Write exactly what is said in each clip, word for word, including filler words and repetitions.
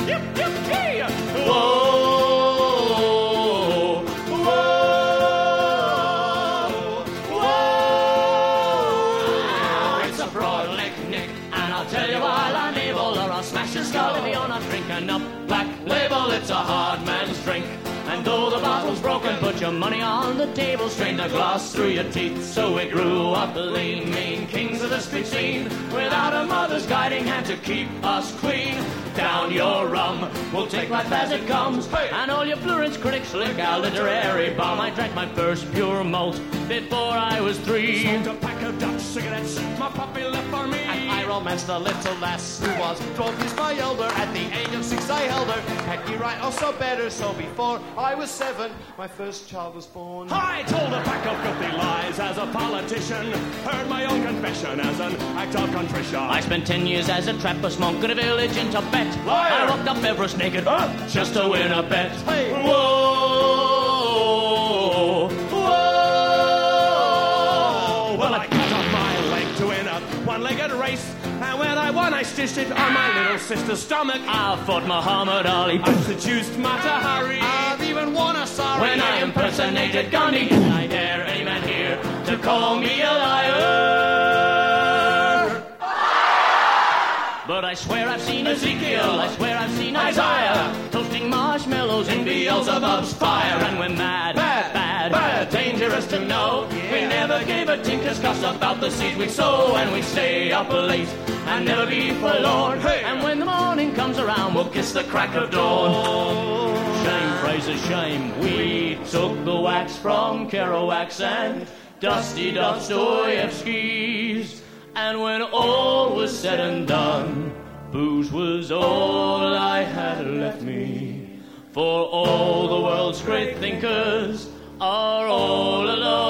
Yip, yip, hey! Whoa, whoa, whoa. It's a broad lick, Nick, and I'll tell you while I'm able, or I'll smash your skull if you're not drinking up. Black Label, it's a hard man's drink. And though the bottle's broken, put your money on the table, strain the glass through your teeth. So we grew up lean, mean kings of the street scene, without a mother's guiding hand to keep us clean. Down your rum, we'll take life as it comes, hey. And all your Blue critics lick our literary bomb. I drank my first pure malt before I was three. Smoked a pack of Dutch cigarettes, my puppy left for me. And I romanced a little lass who was twelve years my elder. At the age of six I held her, had me right also better. So before I was seven, my first child was born. I told a pack of filthy lies as a politician, heard my own confession as an act of contrition. I spent ten years as a Trappist monk in a village in Tibet. Liar. I walked up Everest naked, Huh? just to win a bet. Hey. Whoa, whoa. Well, I cut off my leg to win a one-legged race, and when I won, I stitched it on my little sister's stomach. I fought Muhammad Ali. I seduced Mata Hari. I've even won a sorry. When I impersonated Gandhi, and I dare any man here to call me a liar. But I swear I've seen Ezekiel, I swear I've seen Isaiah, toasting marshmallows in Beelzebub's fire. And we're mad, Bad, bad, bad. dangerous to know. Yeah. We never gave a tinker's cuss about the seeds we sow. And we stay up late and never be forlorn. Hey. And when the morning comes around, we'll kiss the crack of dawn. Shame, Fraser, shame. We took the wax from Kerouac and Dusty Dostoevsky's. And when all was said and done, booze was all I had left me. For all the world's great thinkers are all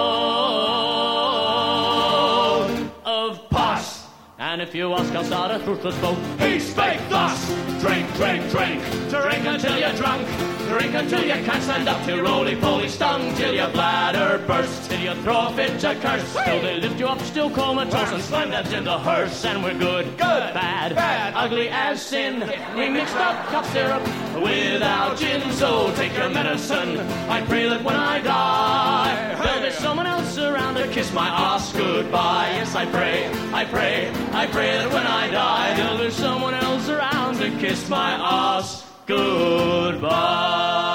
alone of pus. And if you ask, I'll start a fruitless boat. He spake thus: drink, drink, drink, drink until you're drunk. Drink until you can't stand up, till roly-poly stung, till your bladder bursts, till you throw a fit to curse, till they lift you up still comatose and slam that in the hearse. And we're good, good, bad, bad, ugly as sin. We mixed up cough syrup without gin, so take your medicine. I pray that when I die, there'll be someone else around to kiss my ass goodbye. Yes, I pray, I pray, I pray that when I die, there'll be someone else around to kiss my ass goodbye.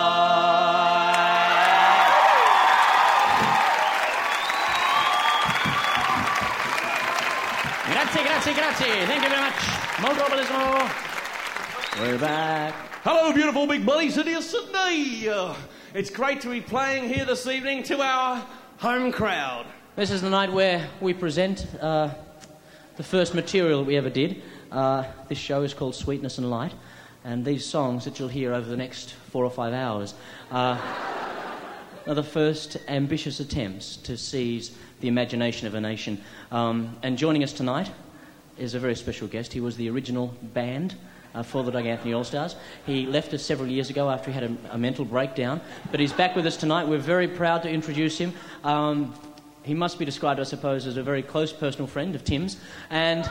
Grazie, grazie, grazie. Thank you very much. Molto bellissimo. We're back. Hello, beautiful big bully city of Sydney. Uh, it's great to be playing here this evening to our home crowd. This is the night where we present uh, the first material that we ever did. Uh, this show is called Sweetness and Light. And these songs that you'll hear over the next four or five hours uh, are the first ambitious attempts to seize the imagination of a nation. Um, and joining us tonight is a very special guest. He was the original band uh, for the Doug Anthony All-Stars. He left us several years ago after he had a, a mental breakdown, but he's back with us tonight. We're very proud to introduce him. Um, he must be described, I suppose, as a very close personal friend of Tim's. And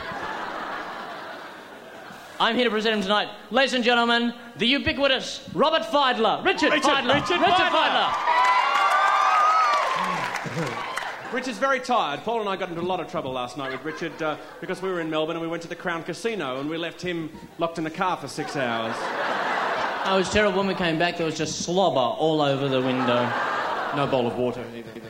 I'm here to present him tonight. Ladies and gentlemen, the ubiquitous Robert Fidler. Richard, Richard Fidler. Richard Richard Fidler. Fidler. Richard's very tired. Paul and I got into a lot of trouble last night with Richard uh, because we were in Melbourne and we went to the Crown Casino and we left him locked in a car for six hours. Oh, it was terrible. When we came back, there was just slobber all over the window. No bowl of water either.